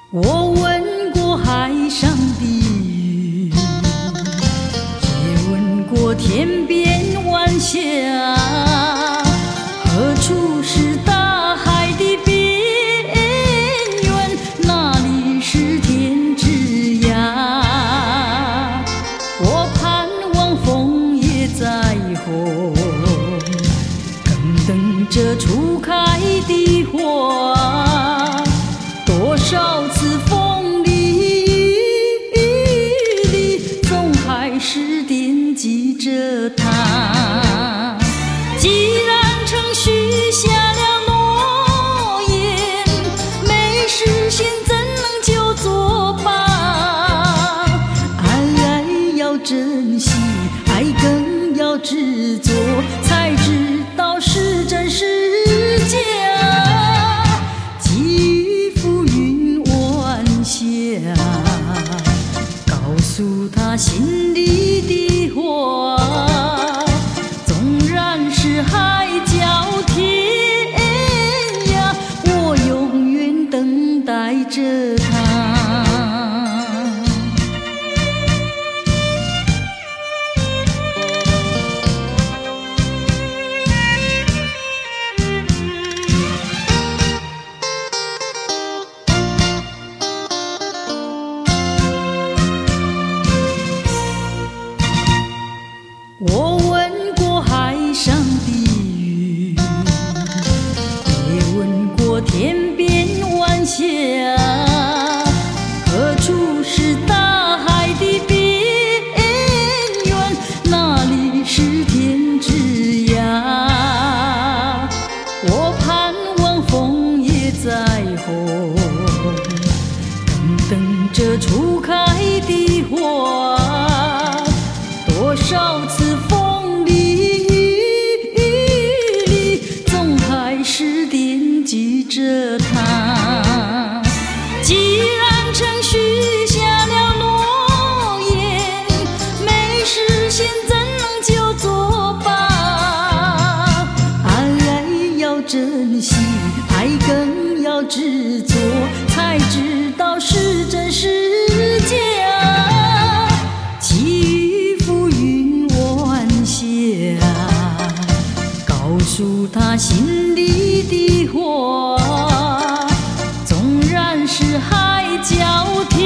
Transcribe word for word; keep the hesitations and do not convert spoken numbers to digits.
我问过海上的鱼，也问过天边晚霞，何处是大海的边缘？哪里是天之涯？我盼望枫叶再红，更等着初开的花。多少次风里雨里，总还是惦记着他。既然承许下了诺言，没实现怎能就作罢？爱要珍惜，爱更要执着，才知道是真是假。告诉他心里的话，纵然是海角天涯，我永远等待着他。我问过海上的鱼，也问过天边晚霞，何处是大海的边缘？哪里是天之涯？我盼望枫叶再红，更等着初开的花。多少次风里雨里，总还是惦记着他。既然承许下了诺言，没实现怎能就作罢？爱要珍惜，爱更要执着，才知道是真是假。告诉他心里的话，纵然是海角天涯。